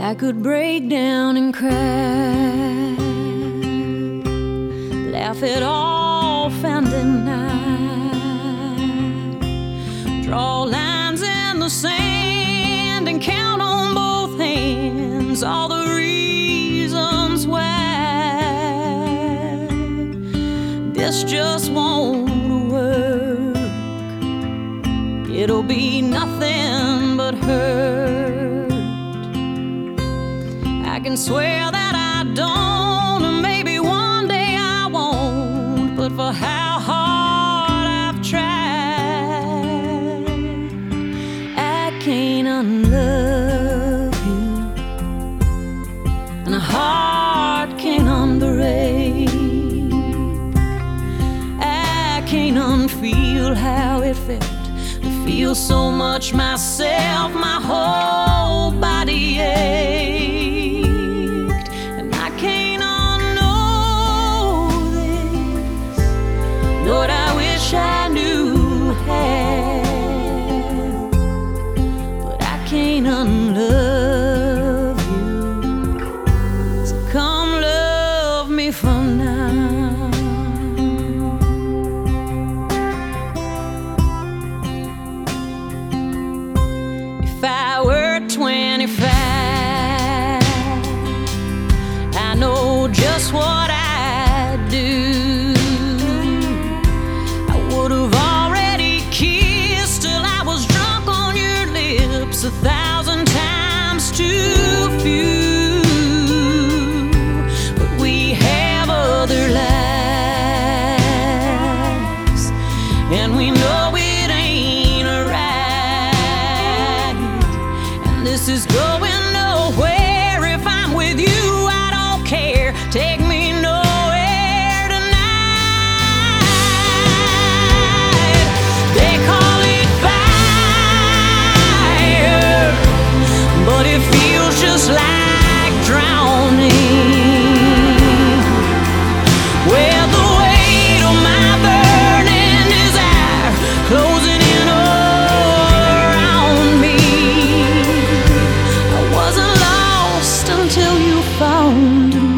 I could break down and cry, laugh it off and deny, draw lines in the sand and count on both hands all the reasons why this just won't work. It'll be nothing but hurt. I can swear that I don't, and maybe one day I won't, but for how hard I've tried, I can't unlove you, and a heart can't unbreak. I can't unfeel how it felt to feel so much myself. My whole body ached, and I can't unknow this. Lord, I wish I knew how, but I can't unlove you. So come love me from now. If I were 25, I know just what I'd do. I would have already kissed till I was drunk on your lips 1,000 times too few. But we have other lives, and we know it ain't right. And this is going nowhere. If I'm with you, I don't care. Take me nowhere tonight. They call it fire, but it feels just like drowning. Where the weight of my burning desire closing in around me. I wasn't lost until you found me,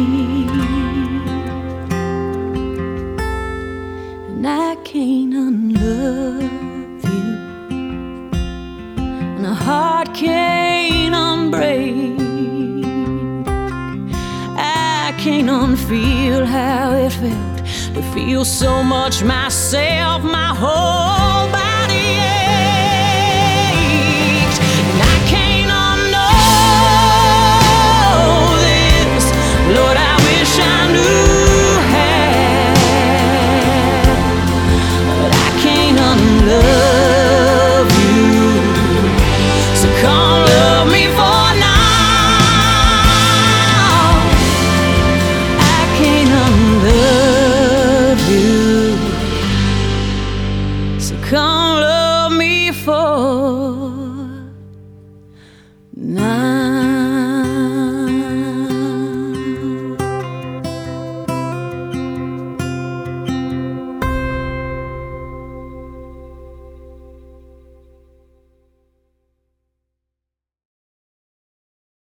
and I can't unlove you, and a heart can't unbreak. I can't unfeel how it felt to feel so much myself. My whole body aches.